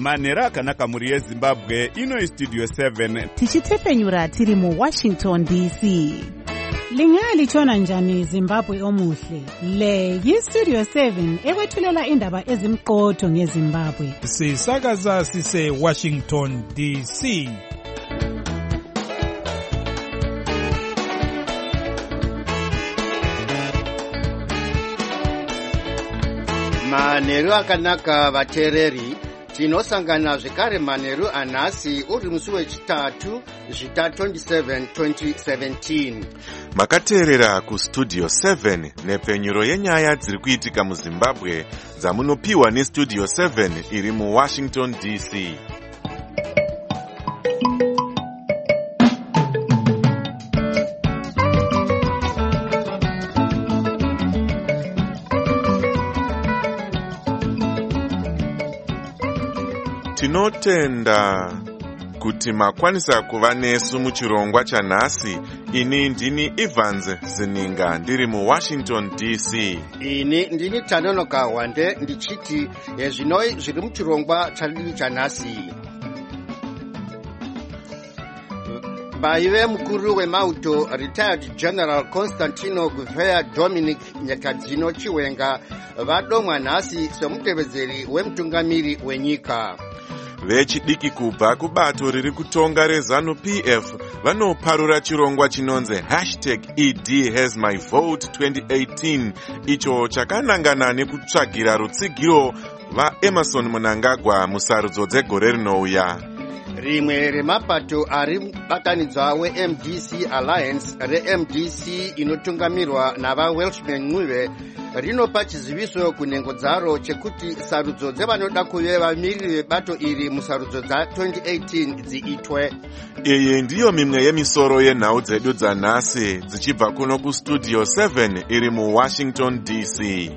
manhero akanaka mhuri yezimbabwe. Ino Studio 7 tichitefenyura tiri muWashington DC. Lingalitshona njani Zimbabwe omuhle? Le yiStudio 7 ekwethulela indaba ezimqotho ngeZimbabwe. Sisakaza sise Washington DC. Manheru akanaka vateereri, tinosangana zvekare manheru anhasi uri musi wechitatu zvita 27 2017. Makateerera kuStudio 7 nepfenyuro yenyaya dziri kuitika muZimbabwe dzamunopiwa neStudio 7 iri muWashington DC. Tinotenda kuti makwanisa kuva nesu muchirongwa chanhasi. Ini ndini Evans Zininga ndiri muWashington DC. Ini ndini Tanonoka Wande ndichiti zvinoi zviri muchirongwa chanhasi. Vaive mukuru wemauto retired General Constantino Gouveia Dominic Nyakadzino Chiwenga vadomwa nhasi semutevedzeri wemutungamiri wenyika. Vechidiki kubva kubato riri kutonga reZANU-PF vanoparura chirongwa chinonzi #EDHasMyVote2018 icho chakanangana nekutsvagira rutsigiro vaEmmerson Mnangagwa musarudzo dzegore rinouya. Rimwe remapato ari batanidzwa weMDC Alliance reMDC inotungamirwa navaWelshman Ncube rinopa chiziviso kunhengo dzaro chekuti sarudzo dzevanoda kuve vamiriri vebato iri musarudzo dza2018 dziitwe. Iyi ndiyo mimwe yemisoro yenhau dzedu dzanhasi dzichibva kuno kuStudio 7 iri muWashington DC.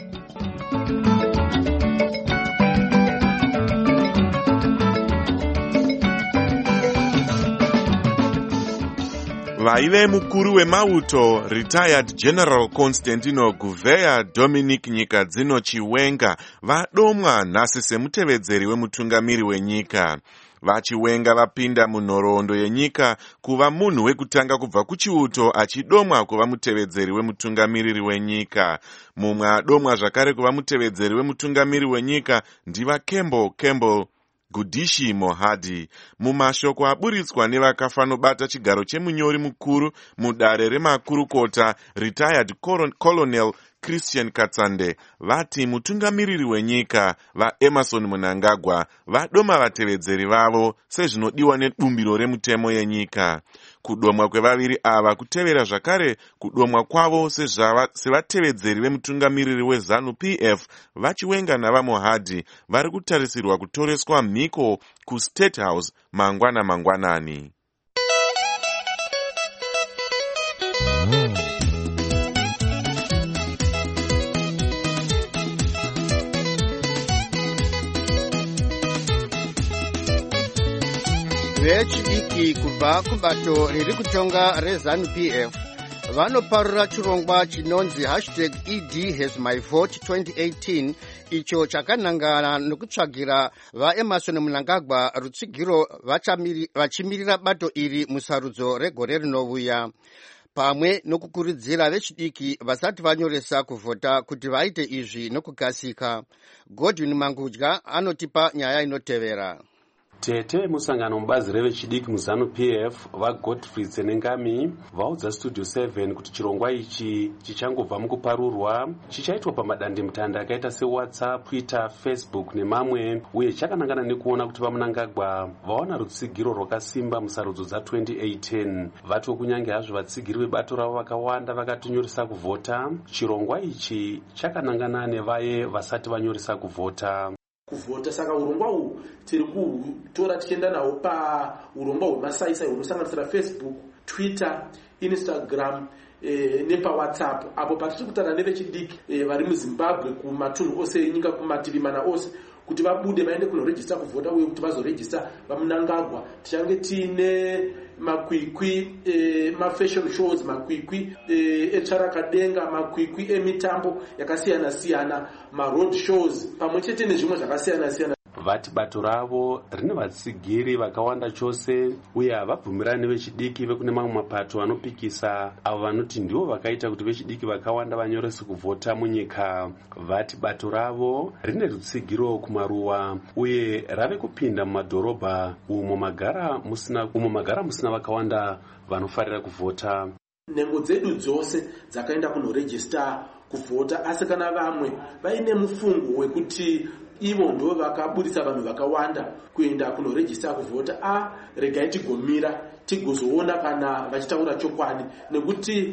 Vaive mukuru wemauto retired General Constantino Gouveia Dominic Nyakadzino Chiwenga vadomwa nhasi semutevedzeri wemutungamiri wenyika. Vachiwenga vapinda munhoroondo yenyika kuva munhu wekutanga kubva kuchiuto achidomwa kuva mutevedzeri wemutungamiriri wenyika. Mumwe adomwa zvakare kuva mutevedzeri wemutungamiri wenyika ndiva Campbell Gudishi Mohadi. Mumashoko aburitswa nevakafanobata chigaro chemunyori mukuru mudare remakurukota retired Colonel Christian Katsande vati mutungamiriri wenyika vaEmmerson Mnangagwa vadoma vatevedzeri vavo sezvinodiwa nedumbiro remutemo yenyika. Kudomwa kwevaviri ava kutevera zvakare kudomwa kwavo sevatevedzeri vemutungamiriri weZANU-PF Vachiwenga navaMohadi vari kutarisirwa kutoreswa mhiko kuState House mangwanani. Vechidiki kubva kubato riri kutonga reZANU-PF vanoparura chirongwa chinonzi #EDHasMyVote2018 icho chakanangana nekutsvagira vaEmmerson Mnangagwa rutsigiro vachimirira bato iri musarudzo regore rinouya, pamwe nokukurudzira vechidiki vasati vanyoresa kuvhota kuti vaite izvi nokukasika. Godwin Mangudya anotipa nyaya inotevera. Tete musangano mubazi revechidiki muZANU-PF vaGodfrey Tsenengami vaudza Studio 7 kuti chirongwa ichi chichangobva mukuparurwa chichaitwa pamadandemutande akaita seWhatsApp, Twitter, Facebook nemamwe, uye chakanangana nekuona kuti vaMnangagwa vaona rutsigiro rwakasimba musarudzo dza2018. Vatiwo kunyange hazvo vatsigiri vebato ravo vakawanda vakatonyoresa kuvhota, chirongwa ichi chakanangana nevaye vasati vanyoresa kuvhota. Kuvhota saka urongwa uhu tiri kutora tichienda nawo paurongwa hwemasaisai hunosanganisira Facebook, Twitter, Instagram nepaWhatsApp, apo patiri kutaura nevechidiki vari muZimbabwe kumatunhu ose enyika kumativi mana ose kuti vabude vaende kunorejista kuvhota uye kuti vazorejista vaMnangagwa. Tichange tiine makwikwi mafashion shows, makwikwi etsvarakadenga, makwikwi emitambo yakasiyana siyana, maroad shows pamwe chete nezvimwe zvakasiyana siyana. vati bato ravo rine vatsigiri vakawanda chose uye havabvumirani vechidiki vekune mamwe mapato anopikisa avo vanoti ndivo vakaita kuti vechidiki vakawanda vanyorese kuvhota munyika. Vati bato ravo rine rutsigiro kumaruwa uye rave kupinda mumadhorobha umo magara musina vakawanda vanofarira kuvhota. Nhengo dzedu dzose dzakaenda kunorejista kuvhota, asi kana vamwe vaine mufungo wekuti ivo ndo vakabudisa vanhu vakawanda kuenda kunorejista kuvhota, regai tigomira tigozoona kana vachitaura chokwadi, nekuti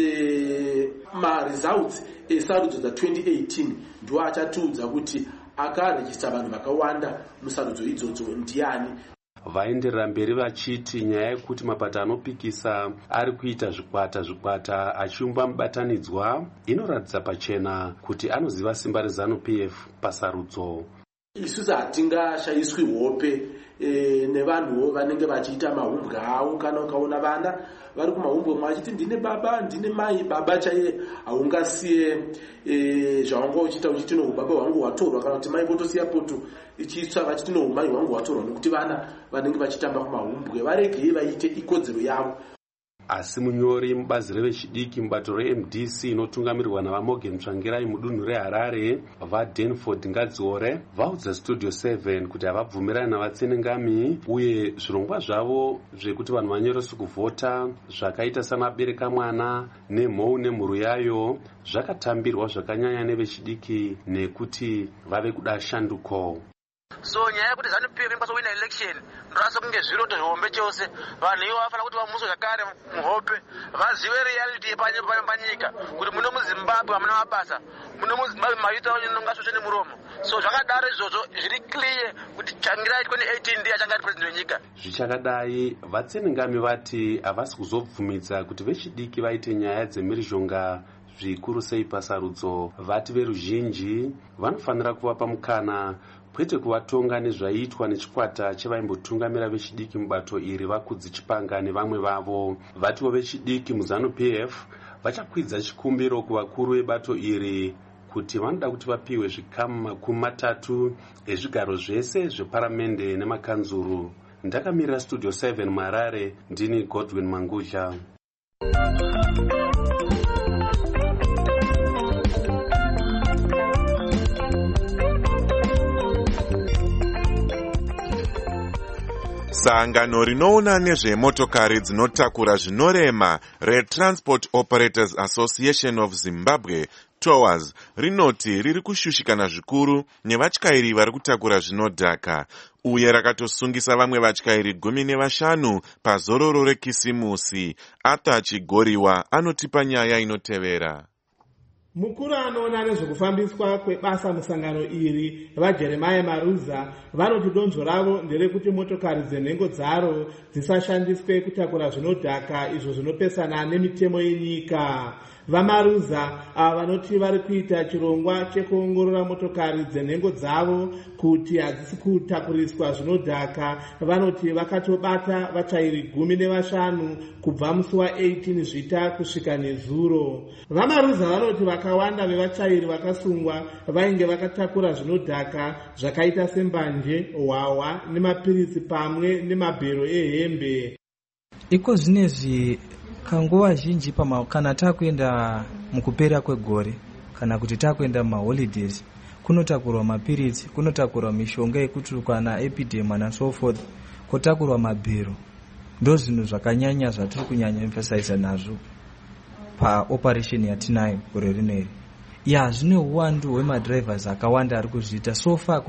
results esarudzo dza2018 ndo achatiudza kuti akarejista vanhu vakawanda musarudzo idzodzo ndiani. Vaenderera mberi vachiti nyaya yekuti mapato anopikisa ari kuita zvikwata achiumba mubatanidzwa inoratidza pachena kuti anoziva simba reZANU-PF pasarudzo. Isusu hatingashayiswi hope nevanhuwo vanenge vachiita mahumbwe avo. Kana ukaona vana vari kumahumbwe mwachiti ndine baba ndine mai, baba chaiye haungasiye zvaunga uchiita uchiti no baba wangu watorwa, kana kuti mai votosiya poto ichitsva vachiti no mai wangu watorwa, nekuti vana vanenge vachitamba kumahumbwe varegei vaite ikodzero yavo. Asi munyori mubazi revechidiki mubato reMDC inotungamirirwa navaMorgan Tsvangirai mudunhu reHarare vaDanford Ngadziore vaudza Studio 7 kuti havabvumirani navatsenengami uye zvirongwa zvavo zvekuti vanhu vanyorese kuvhota zvakaita samabereka mwana nemhou nemhuru yayo zvakatambirwa zvakanyanya nevechidiki nekuti vave kuda shanduko. So nyaya yekuti ZANU-PF inokwanisa kuwina election ndoranisa kunge zviroto zvihombe chose. Vanhu ivo vafana kuti vamuswe zvakare muhope, vazive reality yepanyika kuti muno muZimbabwe hamuna mabasa, muno muZimbabwe mayuth anongasvosve nemuromo. So zvakadaro izvozvo zviri clear kuti Tsvangirai 2018 ndiye achanga ari president wenyika. Zvichakadai vatsenengami vati havasi kuzobvumidza kuti vechidiki vaite nyaya dzemhirizhonga zvikuru sei pasarudzo. Vati veruzhinji vanofanira kuvapa mukana kwete kuvatonga nezvaiitwa nechikwata chevaimbotungamira vechidiki mubato iri vakudzi Chipanga nevamwe vavo. Vativo vechidiki muZANU-PF vachakwidza chikumbiro kuvakuru vebato iri kuti vanoda kuti vapiwe zvikamu 30 ezvigaro zvese zveparamende nemakanzuru. Ndakamirira Studio 7 muHarare, ndini Godwin Mangudya. Sangano rinoona nezvemotokari dzinotakura zvinorema reTransport Operators Association of Zimbabwe TOAS rinoti riri kushushikana zvikuru nevatyairi vari kutakura zvinodhaka uye rakatosungisa vamwe vatyairi 15 pazororo reKisimusi. Arthur Chigoriwa anotipa nyaya inotevera. Mukuru anoona nezvekufambiswa kwebasa musangano iri vaJeremiah Maruza vanoti donzvo ravo nderekuti motokari dzenhengo dzaro dzisashandiswe kutakura zvinodhaka izvo zvinopesana nemitemo yenyika. VaMaruza ava vanoti vari kuita chirongwa chekuongorora motokari dzenhengo dzavo kuti hadzisi kutakuriswa zvinodhaka. Vanoti vakatobata vatyairi 15 kubva musi wa18 Zvita kusvika nezuro. VaMaruza vanoti vakawanda vevatyairi vakasungwa vainge vakatakura zvinodhaka zvakaita sembanje, hwahwa nemapirisi pamwe nemabhero ehembe. Iko zvinezvi kanguva zhinji kana takuenda mukupera kwegore kana kuti takuenda mumaholidays kunotakurwa mapirisi, kunotakurwa mishonga yekutukana epidema na so forth, kotakurwa mabhero. Ndo zvinhu zvakanyanya zvatiri kunyanya emphasize nazvo paoperation yatinayo gore rineri. Zvine uwandu hwemadrivers akawanda ari kuzviita. So far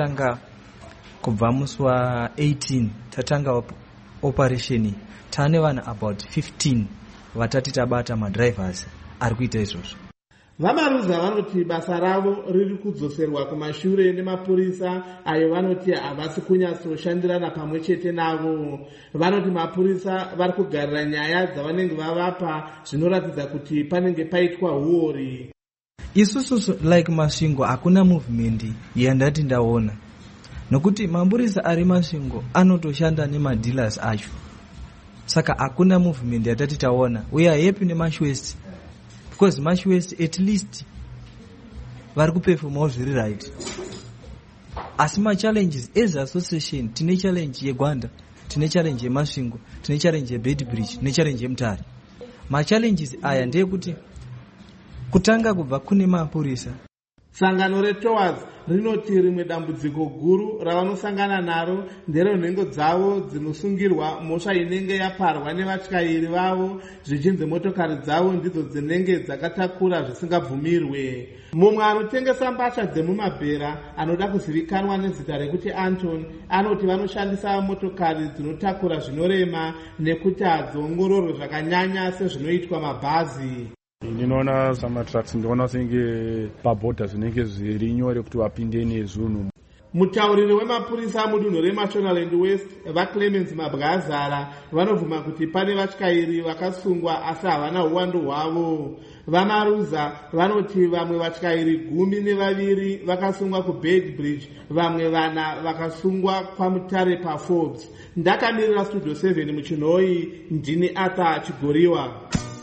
kubva musi wa18 tatanga operation tane vanhu about 15 vatati tabata madrivers ari kuita izvozvo. VaMaruza vanoti basa ravo riri kudzoserwa kumashure nemapurisa ayo vanoti havasi kunyatsoshandirana pamwe chete navo. Vanoti mapurisa vari kugarira nyaya dzavanenge vavapa zvinoratidza kuti panenge paitwa huori. Isusu like Masvingo hakuna movement yandati ndaona, nokuti mapurisa ari Masvingo anotoshanda nemadealers acho, saka hakuna movement yatati taona. We are happy neMashwest because Mashwest at least vari kuperformawo zviri right. asi machallenges as association tine challenge yeGwanda, tine challenge yeMasvingo, tine challenge yeBedbridge, tine challenge yeMutare. Machallenges aya ndeyekuti kutanga kubva kune mapurisa. Sangano reTowards rinoti rimwe dambudziko guru ravanosangana naro nderenhengo dzavo dzinosungirwa mhosva inenge yaparwa nevatyairi vavo zvichinzi motokari dzavo ndidzo dzinenge dzakatakura zvisingabvumirwe. Mumwe anotengesa mbatya dzemumabhera anoda kuzivikanwa nezita rekuti Anton anoti vanoshandisa motokari dzinotakura zvinorema nekuti hadziongororwe zvakanyanya sezvinoitwa mabhazi. Ndinoona samatracks ndinoona senge pabhodha zvinenge zviri nyore kuti vapinde nezunhu. Mutauriri wemapurisa mudunhu reMashonaland West vaClemens Mabwazara vanobvuma kuti pane vatyairi vakasungwa asi havana uwandu hwavo. VaMaruza vanoti vamwe vatyairi 12 vakasungwa kuBedbridge, vamwe 4 vakasungwa kwaMutare paForbes. Ndakamirira Studio 7 muchinhoi, ndini Arthur Chigoriwa.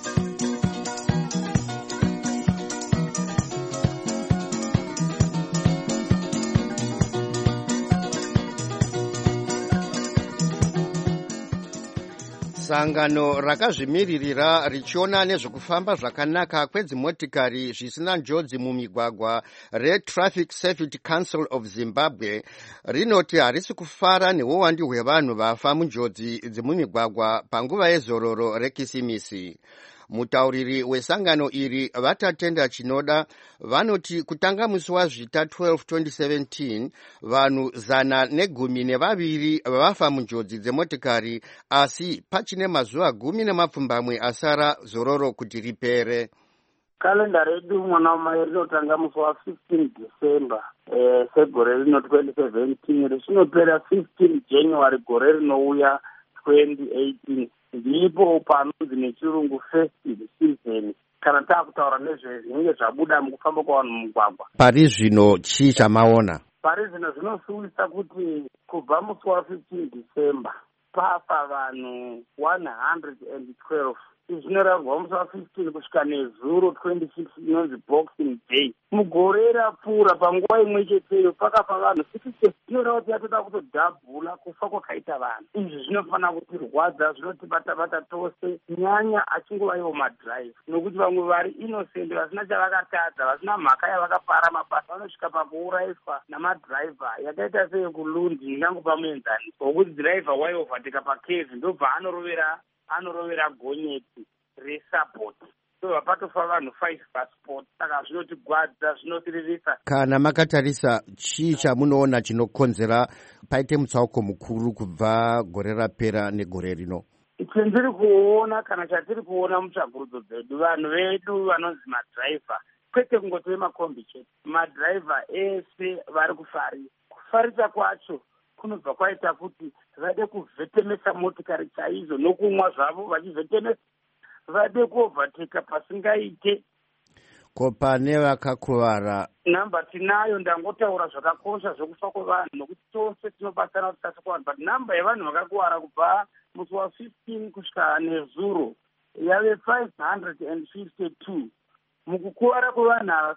Sangano rakazvimiririra richiona nezvekufamba zvakanaka kwedzimotikari zvisina njodzi mumigwagwa reTraffic Safety Council of Zimbabwe rinoti harisi kufara neuwandu hwevanhu vafa munjodzi dzemumigwagwa panguva yezororo rekisimisi. Mutauriri wesangano iri vatatenda chinoda vanoti kutanga musi waZvita 12 2017 vanhu 112 vafa munjodzi dzemotikari, asi pachine mazuva 10 asara zororo kuti ripere. Kalenda redu mwana mai rinotanga musi wa 15 December segore rino 2017 richinopera 15 January gore rinouya 2018. Ndipo panonzi nechirungu festive season kana taakutaura nezvezvinenge zvabuda mukufamba kwavanhu mumugwagwa. Pari zvino chii chamaona? Pari zvino zvinosuvisa kuti kubva musi wa 15 December pafa vanhu 112. Izvi zvinorambwa musi wa 15 kusvika nezuro 26 inonzi Boxing Day. Mugore rapfuura panguva imwe cheteyo pakafa vanhu 60. Inoda kuti yatoda kutodhabhula kufa kwakaita vanhu. Izvi zvinofanira kutirwadza, zvinotibata tose, nyanya achingova ivo madhiraivha, nokuti vamwe vari innocent vasina chavakatadza, vasina mhaka yavakapara mabasa vanosvika pakuuraiswa namadhiraivha yakaita seyekulundi ingangopa muenzaniso wokuti dhiraivha waiovateka pakevhi ndobva anorovera gonyeti resupport. So patofa vanhu 5 passport. Saka zvinotigwadza, zvinotirivisa. Kana makatarisa chii chamunoona chinokonzera paite mutsauko mukuru kubva gore rapera negore rino? Chandiri kuona kana chatiri kuona mutsvagurudzo dzedu, vanhu vedu vanonzi madhiraivha, kwete kungoti vemakombi chete, madhiraivha ese vari kufarisa. Kufarisa kwacho kunobva kwaita kuti vade kuvhetemesa motikari chaizvo nokumwa zvavo vachivhetemesa, vade kuovhateka pasingaite. Ko pane vakakuvara namba tinayo, ndangotaura zvakakosha zvokufa kwevanhu nokuti tose tinobatsana kuti tase kuvanhu, but namba yevanhu vakakuvara kubva musi wa 15 kusvika nezuro yave 552. Mukukuvara kwevanhu ava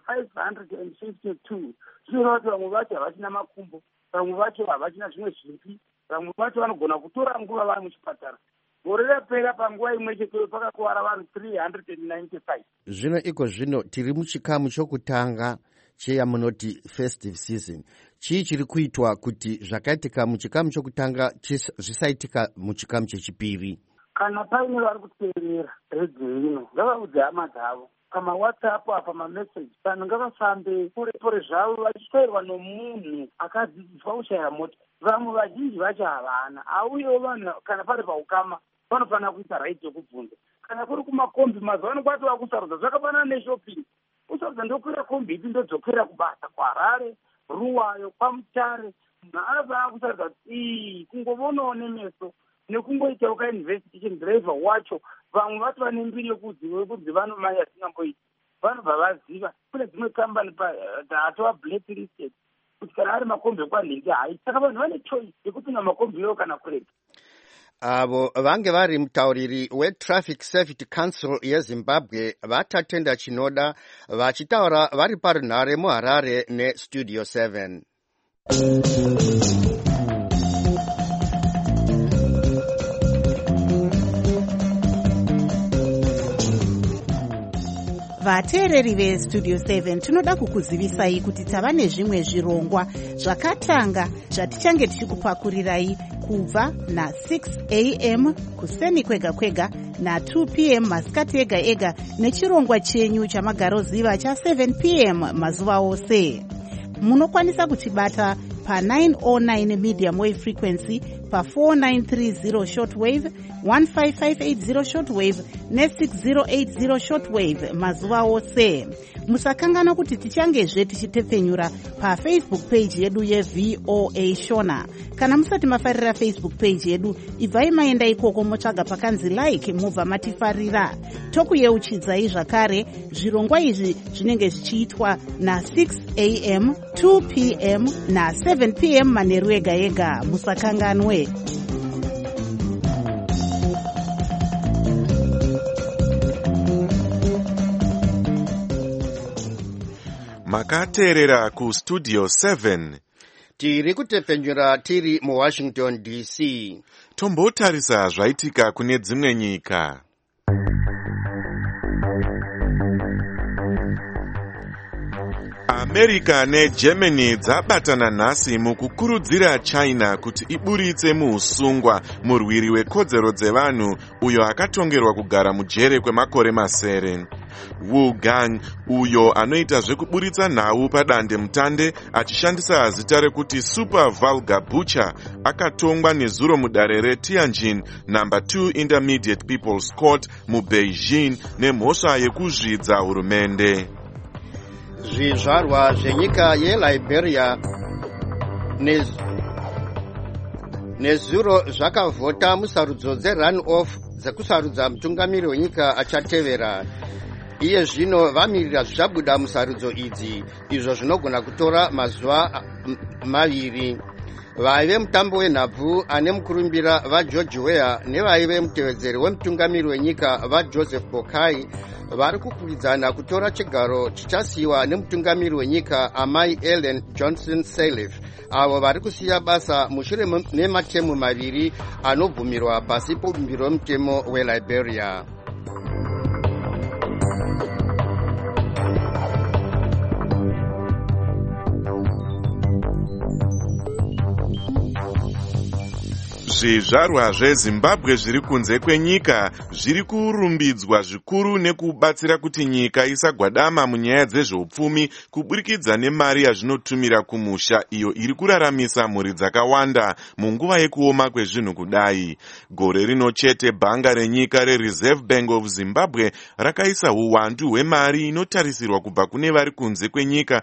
552 zvinoreva kuti vamwe vacho havachina makumbo, vamwe vacho havachina zvimwe zvipi, vamwe vacho vanogona kutora nguva vari muchipatara. Gore rapera panguva imwe chete pakakuvara vanhu 395. Zvino iko zvino tiri muchikamu chokutanga cheyamunoti festive season. Chii chiri kuitwa kuti zvakaitika muchikamu chokutanga zvisaitika muchikamu chechipiri? Kana paine vari kuteerera redio ino ngavaudze hama dzavo pamawhatsapp apa mameseji, vanhu ngavafambe pore zvavo vachitwairwa nomunhu akadzidziswa kushaya mota. Vamwe vazhinji vacho havana, auyewo vanhu kana pari paukama vanofanira kuita right yekubvunza. Kana kuri kumakombi mazuva ano kwatova kusarudza, zvakafanana neshopping. Kusarudza ndokwira kombi idzi ndodzokera kubasa kwaHarare, Ruwayo, kwaMutare. Munhu anofanira kusarudza kuti kungovonawo nemeso nekungoitawo kainvestigation driver wacho. Vamwe vacho vane mbiri yekuti vanomaya zvingamboita, vanobva vaziva kune dzimwe kambani atova blacklisted kuti kana ari makombi ekwanhingi hai. Saka vanhu vane choice yekupinda makombi iwo kana kurega. Avo vange vari mutauriri weTraffic Safety Council yeZimbabwe vatatenda chinoda vachitaura vari parunhare muHarare neStudio 7. vateereri vestudio 7 tinoda kukuzivisai kuti tava nezvimwe zvirongwa zvakatanga zvatichange tichikupakurirai kubva na6 am kuseni kwega kwega na2 pm masikati ega ega nechirongwa chenyu chamagaroziva cha7 pm mazuva ose. Munokwanisa kutibata pa909 medium wave frequency, pa4930 shortwave, 15580 shortwave ne6080 shortwave mazuva ose. Musakangana kuti tichangezve tichitepfenyura pafacebook page yedu yeVOA Shona. Kana musati mafarira Facebook page yedu, ibvai maenda ikoko motsvaga pakanzi like mubva matifarira. Tokuyeuchidzai zvakare zvirongwa izvi zvinenge zvichiitwa na6 am, 2 pm na7 pm manheru ega ega. Musakanganwe. Makateerera kustudio 7. Tiri kutepfenyura tiri muWashington DC. Tombotarisa zvaitika kune dzimwe nyika. America neGermany dzabatana nhasi mukukurudzira China kuti iburitse muusungwa murwiri wekodzero dzevanhu uyo akatongerwa kugara mujere kwemakore masere. Wu Gang, uyo anoita zvekuburitsa nhau padande mutande achishandisa zita rekuti Super Vulgar Butcher, akatongwa nezuro mudare reTianjin number 2 Intermediate People's Court muBeijing nemhosva yekuzvidza hurumende. Zvizvarwa zvenyika yeLiberia nezuro zvakavhota musarudzo dzeRun-off dzekusarudza mutungamiri wenyika achatevera. Iye zvino vamirira zvichabuda musarudzo idzi, izvo zvinogona kutora mazuva maviri. Vaive mutambo wenhabvu ane mukurumbira vaGeorge Weah nevaive mutevedzeri wemutungamiri wenyika vaJoseph Boakai vari kukwikwidzana kutora chigaro chichasiyiwa nemutungamiri wenyika amai Ellen Johnson Sirleaf, avo vari kusiya basa mushure mematemu maviri anobvumirwa pasi pobumbiro wemutemo weLiberia. Zvizvarwa zveZimbabwe zviri kunze kwenyika zviri kurumbidzwa zvikuru nekubatsira kuti nyika isagwadama munyaya dzezveupfumi kuburikidza nemari yazvinotumira kumusha iyo iri kuraramisa mhuri dzakawanda munguva yekuoma kwezvinhu kudai. Gore rino chete bhanga renyika reReserve Bank of Zimbabwe rakaisa uwandu hwemari inotarisirwa kubva kune vari kunze kwenyika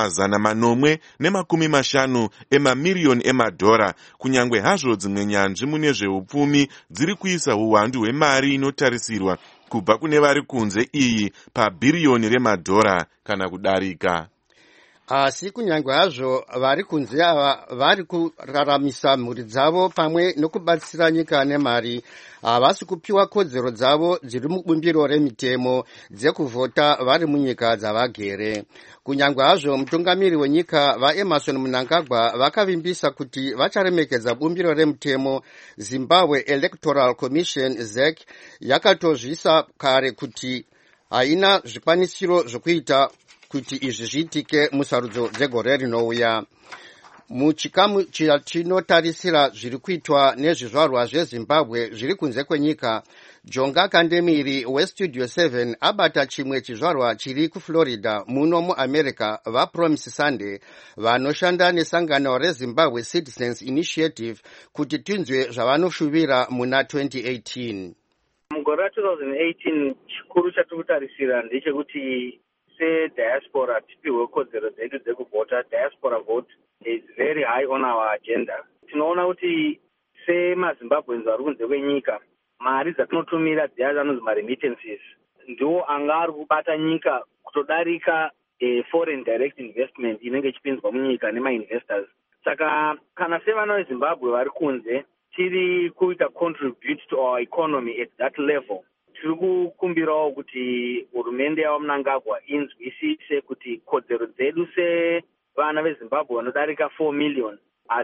pa550 emamiliyoni emadhora, kunyangwe hazvo dzimwe nyanzvi mune zveupfumi dziri kuisa uwandu hwemari inotarisirwa kubva kune vari kunze iyi pabhiriyoni remadhora kana kudarika. Asi kunyangwe hazvo vari kunze ava vari kuraramisa mhuri dzavo pamwe nokubatsira nyika nemari, havasi kupiwa kodzero dzavo dziri mubumbiro remitemo dzekuvhota vari munyika dzavagere. Kunyangwe hazvo mutungamiri wenyika vaEmerson Mnangagwa vakavimbisa kuti vacharemekedza bumbiro remutemo, Zimbabwe Electoral Commission ZEC yakatozvisa kare kuti haina zvikwanisiro zvokuita kuti izvi zviitike musarudzo dzegore rinouya. Muchikamu chatinotarisira zviri kuitwa nezvizvarwa zveZimbabwe zviri kunze kwenyika, Jonga Kandemiri weStudio 7 abata chimwe chizvarwa chiri kuFlorida muno muAmerica vaPromise Sunday vanoshanda nesangano reZimbabwe Citizens Initiative kuti tinzwe zvavanoshuvira muna 2018. Mugore ra2018 chikuru chatirikutarisira ndechekuti diaspora tipiwe kodzero dzedu dzekuvhota. Diaspora vote is very high on our agenda. Tinoona kuti semaZimbabweans vari kunze kwenyika, mari dzatinotumira dziya dzinonzi maremittances ndiwo anga ari kubata nyika kutodarika foreign direct investment inenge ichipinzwa munyika nemainvestors. Saka kana sevana veZimbabwe vari kunze tiri kuita contribute to our economy at that level, tiri kukumbirawo kuti hurumende yavo Mnangagwa inzwisise kuti kodzero dzedu vana vezimbabwe vanodarika 4 million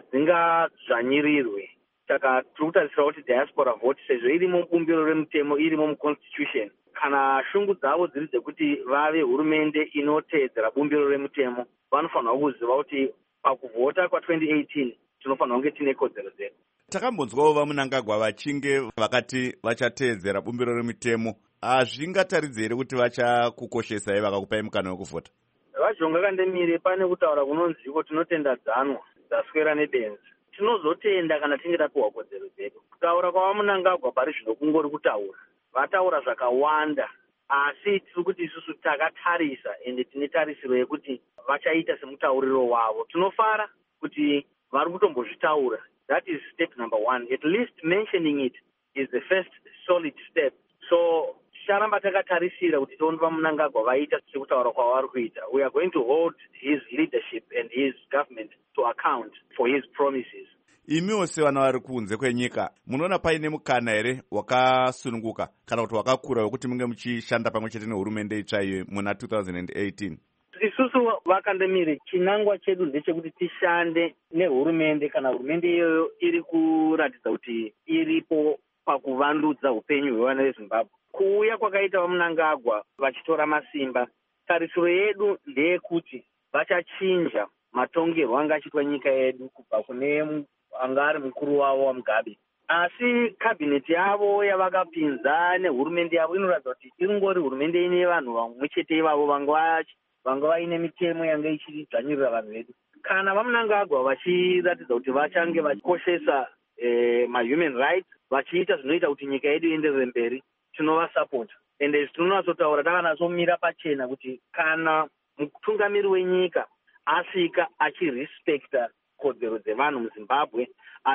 hadzingadzvanyirirwe. Saka tiri kutarisira kuti diaspora vote sezvo irimo mubumbiro remutemo, irimo muconstitution, kana shungu dzavo dziri dzekuti vave hurumende inoteedzera bumbiro remutemo, vanofanirwa kuziva kuti pakuvhota kwa2018 tinofanirwa kunge tine kodzero dzedu. Takambonzwawo vaMunangagwa vachinge vakati vachateedzera bumbiro remutemo. Hazvingataridzwi here kuti vachakukoshesai vakakupai mukana wekuvhota? Vajonga Kandemire pane kutaura kunonziko tinotenda dzanwa dzaswera nebenzi. Tinozotenda kana tinge tapiwa kodzero dzedu. Kutaura kwavaMunangagwa pari zvino kungori kutaura. Vataura zvakawanda, asi tiri kuti isusu takatarisa ende tine tarisiro yekuti vachaita semutauriro wavo. Tinofara kuti vari kutombozvitaura. That is step number 1. At least mentioning it is the first solid step. So ticharamba takatarisira kuti tione vaMunangagwa vaita sekutaura kwavari kuita. We are going to hold his leadership and his government to account for his promises. Imiwo sevana vari kunze kwenyika, munoona paine mukana here wakasununguka kana kuti wakakura wekuti munge muchishanda pamwe chete nehurumende itsva iyo muna 2018? Isusu vaKandemire, chinangwa chedu ndechekuti tishande nehurumende kana hurumende iyoyo iri kuratidza kuti iripo pakuvandudza upenyu hwevana veZimbabwe. Kuuya kwakaita vaMunangagwa vachitora masimba, tarisiro yedu ndeyekuti vachachinja matongerwo anga achiitwa nyika yedu kubva kune anga ari mukuru wavo waMugabe. Asi kabineti yavo yavakapinza nehurumende yavo inoratidza kuti ingori hurumende ine vanhu vamwe chete ivavo vanga vaine mitemo yanga ichidzvanyirira vanhu vedu. Kana vaMunangagwa vachiratidza kuti vachange vachikoshesa mahuman rights, vachiita zvinoita kuti nyika yedu ienderere mberi, tinovasapota. Ende tinonatsotaura takanatsomira pachena kuti kana mutungamiri wenyika asvika achirespekta kodzero dzevanhu muZimbabwe,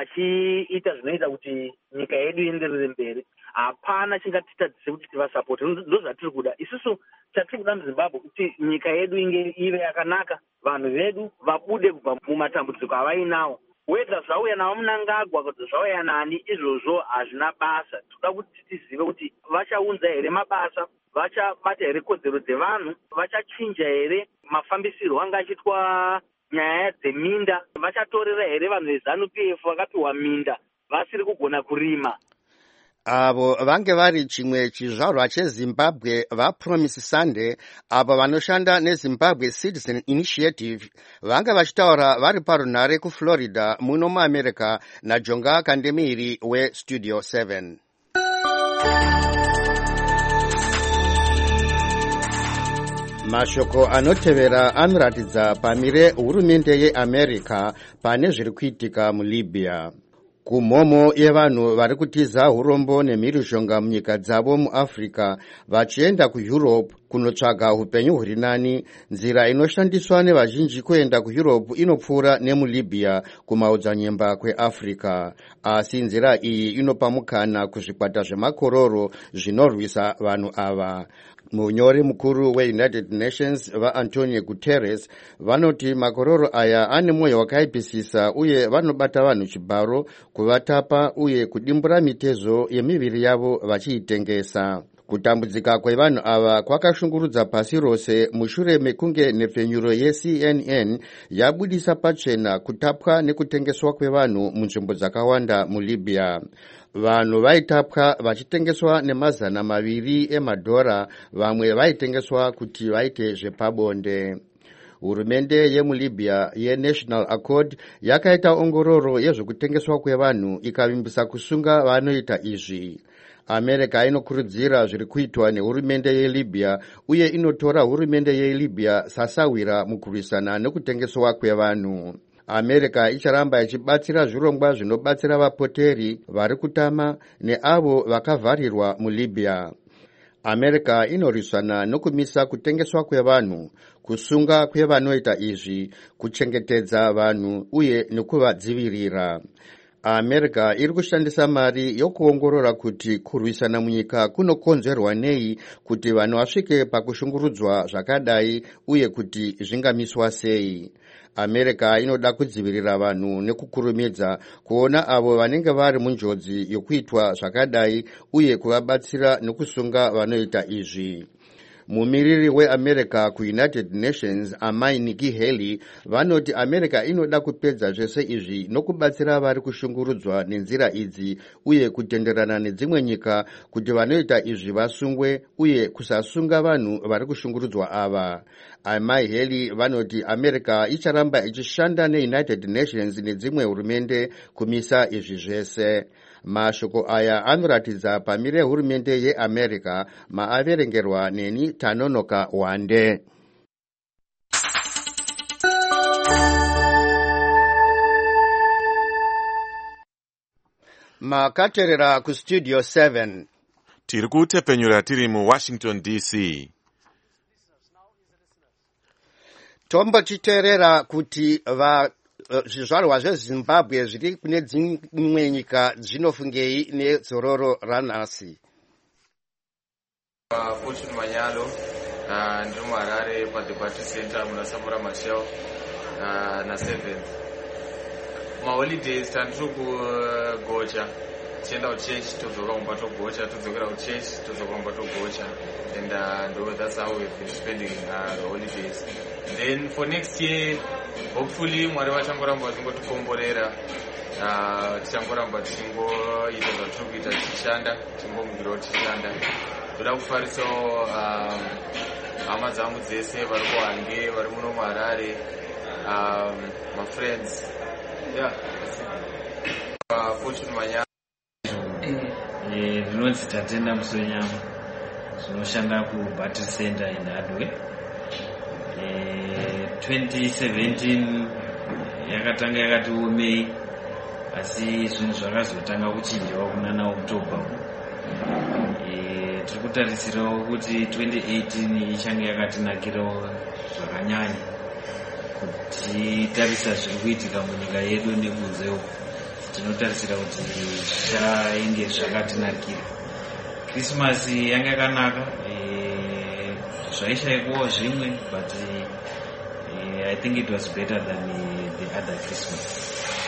achiita zvinoita kuti nyika yedu ienderere mberi, hapana chingatitadzise kuti tivasapota. Ndozvatiri kuda isusu. Chatiri kuda muZimbabwe kuti nyika yedu ive yakanaka, vanhu vedu vabude kubva mumatambudziko avainawo. Whether zvauya navaMunangagwa kuti zvauya nani, izvozvo hazvina basa. Toda kuti tizive kuti vachaunza here mabasa, vachabata here kodzero dzevanhu, vachachinja here mafambisirwo anga achiitwa nyaya dzeminda, vachatorera here vanhu veZANU-PF vakapiwa minda vasiri kugona kurima. Avo vange vari chimwe chizvarwa cheZimbabwe vaPromise Sunday, avo vanoshanda neZimbabwe Citizen Initiative, vange vachitaura vari parunhare kuFlorida muno muAmerica naJonga Kandemire weStudio 7. Mashoko anotevera anoratidza pamire hurumende yeAmerica pane zviri kuitika muLibya. Kumhomo yevanhu vari kutiza urombo nemhirizhonga munyika dzavo muAfrica vachienda kuEurope kunotsvaga upenyu huri nani, nzira inoshandiswa nevazhinji kuenda kuEurope inopfuura nemuLibya kumaodzanyemba kweAfrica. Asi nzira iyi inopa mukana kuzvikwata zvemakororo zvinorwisa vanhu ava. Munyori mukuru weUnited Nations vaAntonio Guterres vanoti makororo aya ane mwoyo wakaipisisa uye vanobata vanhu chibharo, kuvatapa uye kudimbura mitezo yemiviri yavo vachiitengesa. Kutambudzika kwevanhu ava kwakashungurudza pasi rose mushure mekunge nhepfenyuro yeCNN yabudisa pachena kutapwa nekutengeswa kwevanhu munzvimbo dzakawanda muLibya. Vanhu vaitapwa vachitengeswa ne200 emadhora, vamwe vaitengeswa kuti vaite zvepabonde. Hurumende yemuLibya yeNational Accord yakaita ongororo yezvekutengeswa kwevanhu ikavimbisa kusunga vanoita izvi. America inokurudzira zviri kuitwa nehurumende yeLibya uye inotora hurumende yeLibya sasawira mukurwisana nekutengeswa kwevanhu. America icharamba ichibatsira zvirongwa zvinobatsira vapoteri vari kutama neavo vakavharirwa muLibya. America inorwisana nokumisa kutengeswa kwevanhu, kusunga kwevanoita izvi, kuchengetedza vanhu uye nekuvadzivirira. America iri kushandisa mari yokuongorora kuti kurwisana munyika kunokonzerwa nei, kuti vanhu vasvike pakushungurudzwa zvakadai uye kuti zvingamiswa sei. America inoda kudzivirira vanhu nekukurumidza kuona avo vanenge vari munjodzi yokuitwa zvakadai uye kuvabatsira nokusunga vanoita izvi. mumiriri weamerica kuunited nations amai Nikki Haley vanoti america inoda kupedza zvese izvi nokubatsira vari kushungurudzwa nenzira idzi uye kutenderana nedzimwe nyika kuti vanoita izvi vasungwe uye kusasunga vanhu vari kushungurudzwa ava. Amai Haley vanoti america icharamba ichishanda neunited nations nedzimwe hurumende kumisa izvi zvese. Mashoko aya anoratidza pamire yehurumende yeamerica maaverengerwa neni Tanonoka Wande. Makaterera kustudio 7 tiri kutepenyura tiri muWashington DC. Tombochiteerera kuti zvizvarwa zveZimbabwe zviri kune dzimwe nyika zvinofungei nezororo ranhasi. Fortune Manyalo ndiri muHarare paDebate Center muna Samora Machel na 7th. Maholidays tandiri kugocha tienda kuchechi todzoka kumba togocha todzokera kuchechi todzoka kumba togocha and that's how we've been spending the holidays. Then for next year hopefully Mwari vachangoramba vachingotikomborera tichangoramba tichingoita zvatiri kuita tichishanda tichingomukirawo tichishanda. Toda kufarisawo hama dzangu dzese vari kuHwange vari muno muHarare my friends Fortune Manyalo rinonzi Tatenda Musonyama zvinoshanda kuBattery Center in Hardware. 2017 yakatanga yakati omei asi zvinhu zvakazotanga kuchinjawo kunana October. Tiri kutarisirawo kuti 2018 ichange yakatinakirawo zvakanyanya kuti tarisa zviri kuitika munyika yedu nekunze uku tinotarisira kuti zvichainge zvakatinakira. Krismasi yanga yakanaka zvaishaikwawo zvimwe but I think it was better than the other Christmas.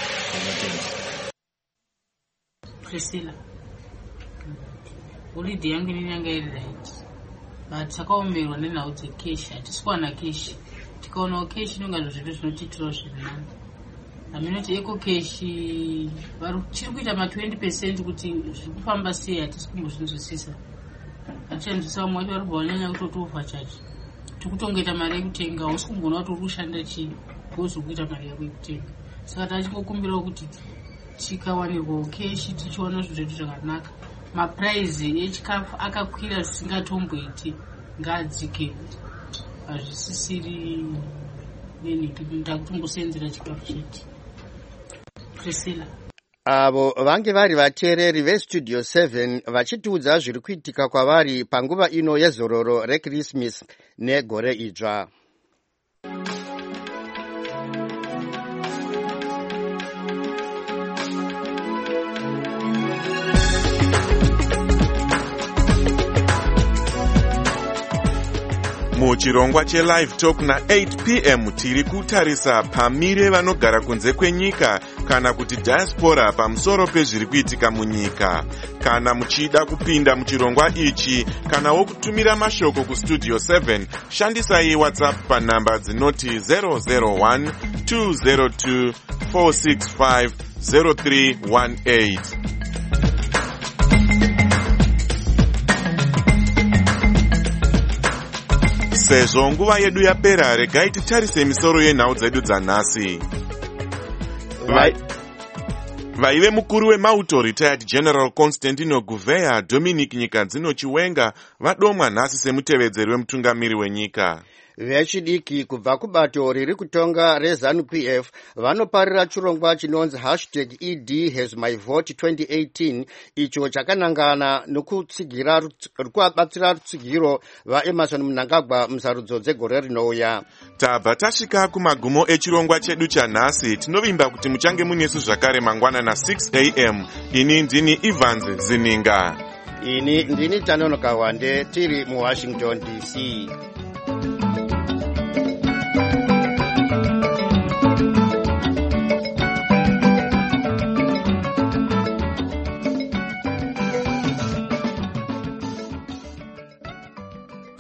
Priscilla, holiday yangu inenge iri right but takaomerwa nenhau dzekeshi hatisi kuwana keshi tikaonawo keshi inonga zvinhu zvinotitirawo zvirinani. Aminoti eko keshi chiri kuita ma20% kuti zviri kufamba sei hatisi kumbozvinzwisisa. Hatichanzwisisa vamwe vacho vari kubva vanyanya kutotovha chacho tikutongoita mari yekutenga hausi kumboona kuti uri kushanda chii wozvi kuita mari yako yekutenga. Saka tachingokumbirawo kuti tikawanirwawo keshi tichiona zvinhu zvedu zvakanaka. Mapuraizi echikafu akakwira zvisingatomboiti ngaadzike hazvisisiri nenhiki ndakutongosenzera chikafu chete. Priscilla, avo vange vari vateereri vestudio 7 vachitiudza zviri kuitika kwavari panguva ino yezororo reKrismasi negore idzva. Muchirongwa cheLive Talk na8 p.m. tiri kutarisa pamire vanogara kunze kwenyika kana kuti diaspora pamusoro pezviri kuitika munyika. Kana muchida kupinda muchirongwa ichi kana wokutumira mashoko kustudio 7 shandisai WhatsApp panhamba dzinoti 001 202 465 0318. Sezvo nguva yedu yapera, regai titarise misoro yenhau dzedu dzanhasi. Vaive mukuru wemauto retired General Constantino Gouveia Dominic Nyikadzino Chiwenga vadomwa nhasi semutevedzeri wemutungamiri wenyika. Vechidiki kubva kubato riri kutonga reZANU-PF vanoparira chirongwa chinonzi #ED has my vote 2018 icho chakanangana nokubatsira rutsigiro vaEmerson Mnangagwa musarudzo dzegore rinouya. Tabva tasvika kumagumo echirongwa chedu chanhasi. Tinovimba kuti muchange munesu zvakare mangwana na 6 am. Ini ndini Evans Zininga. Ini ndini Tanonoka Wande tiri muWashington DC.